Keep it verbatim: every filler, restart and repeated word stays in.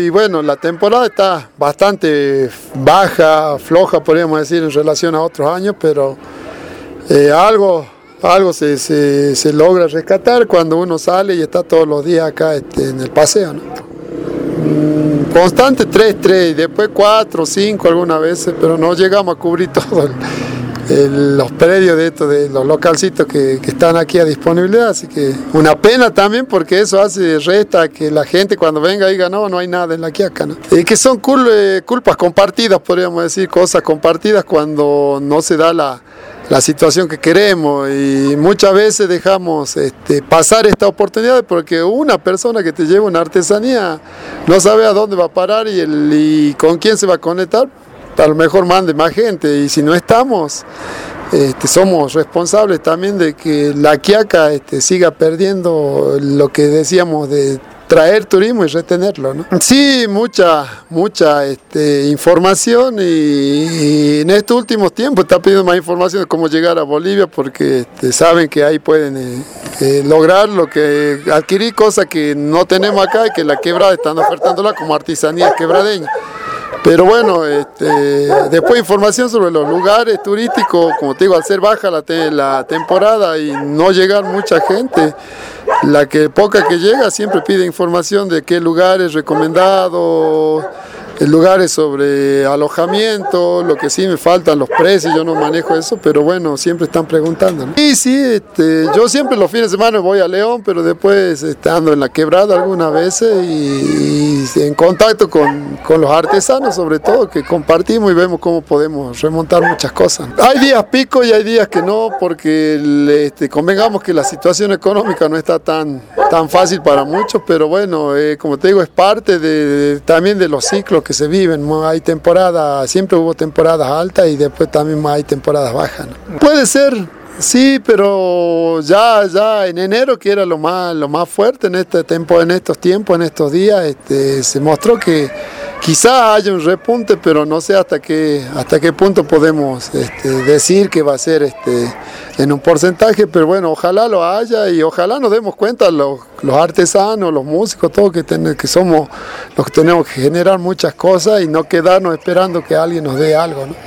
y bueno, la temporada está bastante baja, floja podríamos decir en relación a otros años, pero eh, algo, algo se, se, se logra rescatar cuando uno sale y está todos los días acá este, en el paseo, ¿no? Constante tres, tres, y después cuatro, cinco algunas veces, pero no llegamos a cubrir todo el, el, los predios de estos, de los localcitos que, que están aquí a disponibilidad, así que una pena también porque eso hace, resta que la gente cuando venga diga no, no hay nada en La Quiaca, ¿no? Y que son cul, eh, culpas compartidas, podríamos decir, cosas compartidas cuando no se da la, la situación que queremos y muchas veces dejamos este, pasar esta oportunidad porque una persona que te lleva una artesanía no sabe a dónde va a parar y, el, y con quién se va a conectar, a lo mejor mande más gente y si no estamos, este, somos responsables también de que La Quiaca este, siga perdiendo lo que decíamos de traer turismo y retenerlo, ¿no? Sí, mucha, mucha este, información y, y en estos últimos tiempos está pidiendo más información de cómo llegar a Bolivia porque este, saben que ahí pueden eh, eh, lograr lo que adquirir cosas que no tenemos acá y que la quebrada están ofertándola como artesanía quebradeña. Pero bueno, este, después información sobre los lugares turísticos, como te digo, al ser baja la, te, la temporada y no llegar mucha gente, la que poca que llega siempre pide información de qué lugares recomendados, lugares sobre alojamiento, lo que sí me faltan los precios, yo no manejo eso, pero bueno, siempre están preguntando, ¿no? Y sí, este, yo siempre los fines de semana voy a León, pero después este, ando en La Quebrada algunas veces y, y en contacto con, con los artesanos sobre todo, que compartimos y vemos cómo podemos remontar muchas cosas. Hay días pico y hay días que no, porque este, convengamos que la situación económica no está tan, tan fácil para muchos, pero bueno, eh, como te digo, es parte de, de, también de los ciclos que se viven. Hay temporadas, siempre hubo temporadas altas y después también hay temporadas bajas, ¿no? Puede ser, sí, pero ya, ya en enero, que era lo más, lo más fuerte en este tiempo, en estos tiempos, en estos días, este, se mostró que quizás haya un repunte, pero no sé hasta qué, hasta qué punto podemos este, decir que va a ser este, en un porcentaje, pero bueno, ojalá lo haya y ojalá nos demos cuenta los, los artesanos, los músicos, todos que, ten, que somos los que tenemos que generar muchas cosas y no quedarnos esperando que alguien nos dé algo, ¿no?